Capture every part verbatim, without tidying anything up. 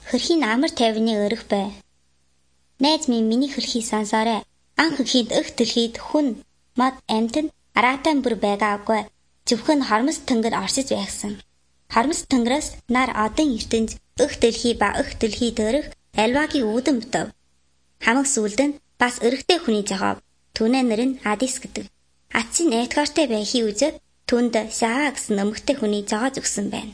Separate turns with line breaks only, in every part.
Хөрхийн амар тайвны өрөх бай. Найз минь миний хөрхийг сонсоорой. Анх хөрхийд өх дэлхийд хүн мод амтэн аратан бүр байгаагүй. Зөвхөн хормос тэнгэр оршиж байсан. Хормос тэнгэрээс нар одон ертөнд өх дэлхий ба өх дэлхий дээрх альвагийн үүдэн битв. Хамаг сүлд нь бас өрөхтэй хүний жагав. Түүний нэр нь Адис гэдэг. Атсын Эдгартэй байхи үзээд түнд Сава гэсэн нөмөгтэй хүний жагаж өгсөн байна.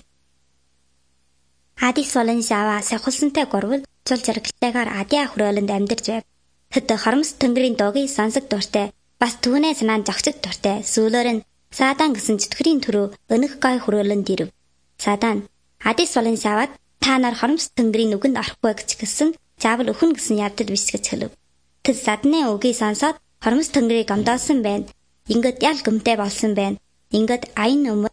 Адис болон Сава сахилсантай гурвал цул жаргалтайгаар Адиа хөрөөлөнд амьдарч байв. Тэд хормос тэнгэрийн дуугийг сонсох дуртай, бас түүний санаанд зогсох дуртай. Сүүлээр нь Садан гэсэн чөтгөрийн төрөө өнөх гой хөрөөлөнд ирэв. Садан Адис болон Савад та нар хормос тэнгэрийн нүгэнд орохгүй гэж гисэн заавал өхөн гэсэн явдал биш гэж хэлв. Тэд Садны үгийг сонсоод хормос тэнгэрийг гомдоосон байна. Ингээд ял гөмтэй болсон байна. Ингээд айн өмөр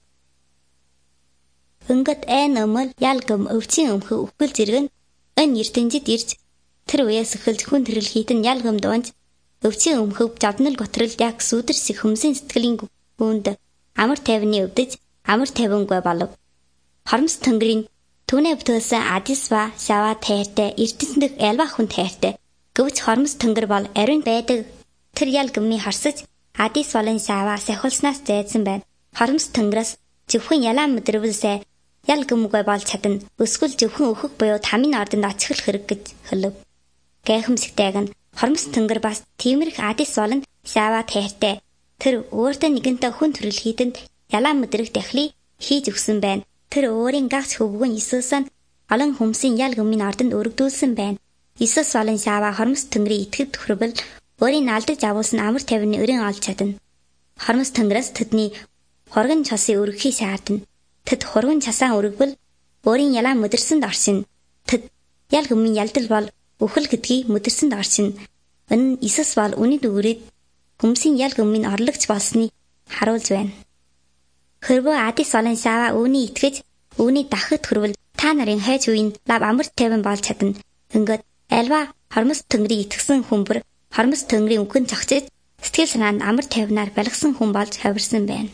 Ингээд айн өмөр ял гөм өвчин өмхө өвгөл зэрэг нь өн ертөнжид ирж тэр үеэс эхэлж хүн төрөл хийтэн ял гөм дуунж өвчин өмхөв жавнал готрол яг сүдэр шиг хөмсөн сэтгэлийн гүнд амар тайвны өвдөж амар тайвангүй болов. Хормос тэнгэрийн түүний бүтээсэн Адис ба Сава тайртай ертөнцөнд альва хүн тайртай. Гэвч хормос тэнгэр бол ариун байдаг. Тэр ял гөмний харсаж Адис болон Сава сахилснаас зайдсан байна. Хормос тэнгэрээс зөвхөн ялаа мэдрэлсээ ял гөмгөө болж чадна. Өсгөл зөвхөн өөхөх буюу тамийн ордонд очих хэрэг гэж хэлв. Гайхамшигтайг нь хормос тэнгэр бас тиймэрх Адис болон Сава тайртай. Тэр өөртөө нэгэнтээ хүн төрөл хийдэнд ялаа мэдрэх дахлыг хийж өгсөн байна. Тэр өөрийн гагц хөвгөн Иесусанд олон хүмсийн ял гөмийн ордонд өргөдүүлсэн байна. Иесус болон Сава хормос тэнгэрийн итгэв төхрөвл өөрийн алдаж авуулсан амар тайвны өрийн олж чадна. Хормос тэнгэрээс тэдний хурган чосыг өргөхийг шаардна. Тэд хурган часаа өргөвөл өөрийн ялаа мэдэрсэнд оршино. Тэд ял гөмийн ялдал бол үхэл гэдгийг мэдэрсэнд оршино. Энэ нь Иесус бол үнэт үрээд хүмсийн ял гөмийн орлогч болсныг харуулж байна. Хэрвээ Адис болон Сава үүний итгэж үүний дахад хүрвэл та нарын хайж үеийн лав амар тайван болж чадна. Ингээд альва хормос тэнгэрийг итгэсэн хүмбэр хормос тэнгэрийн үгэн зогсож сэтгэл санаанд амар тайвнаар балгасан хүн болж хавирсан байна.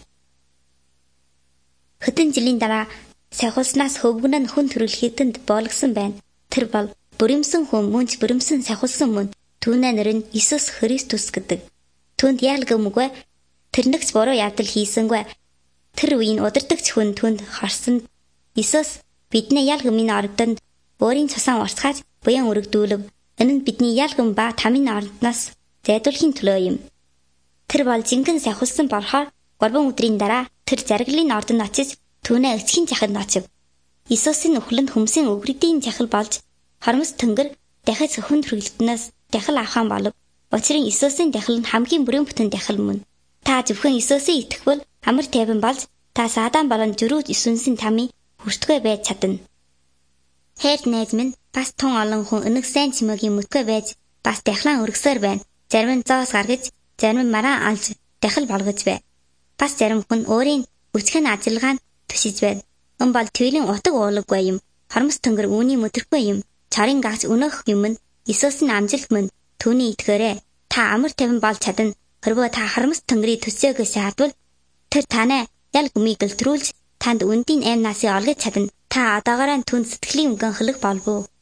Хэдэн жилийн дараа сахилснаас хөвгөн нь хүн төрөл хийтэнд болгосон байна. Тэр бол бүримсэн хүн мөнч бүримсэн сахилсан мөн. Түүний нэр нь Иесус Христос гэдэг. Түүнд ял гөмгүй тэрнэгч буруу явдал хийсэнгүй. Тэр үеийн удирдагч хүн түнд харсан Иесус бидний ял гөмийн ордонд өөрийн цусаа урсгаж буян өргөдүүлв. Энэ нь бидний ял гөм ба тамийн ордноос зайдуулахын төлөө юм. Тэр бол жинхэнэ сахилсан болохоор гурван өдрийн дараа тэр заргалын ордонд очиж түүний эцгийн захад очив. Иесусийн өхлөнд хүмсийн өвгөрдийн захил болж хормос тэнгэр дахиж хүн төрөлтнөөс дахил авахан болов. Учир нь Иесусийн дахил нь хамгийн бүрэн бүтэн дахил мөн. Та зөвхөн Иесусийг итгэвэл амар тайван болж та Садан болон жирүүд Иесусийн тамийн хүртгээ байж чадна. Хайр найз минь бас тун олон хүн өнөг сайн чимээгийн мөтгөө байж бас дахлан өргсөөр байна. Зарим нь зоос гаргаж, зарим нь мараа алж дахил болгож бай. Бас зарим хүн өөрийн өчгөн ажиллагаанд төшиж байна. Энэ бол твилийн утга уулаггүй юм. Хормос тэнгэр үүний мэдрхгүй юм. Чарын гагц өнөх юм нь Иесусийн амжилт мөн. Түүний итгээрэй. Та амар тайван болж чадна. Хэрвээ та хормос тэнгэрийг төсөөгөөс шаардвал тэр танай ял гөмийг гэлтрүүлж танд үндийн аймнаасыг олгож чадна. Та одоогоор түнд сэтгэлийн үгэн хөлөг болов уу?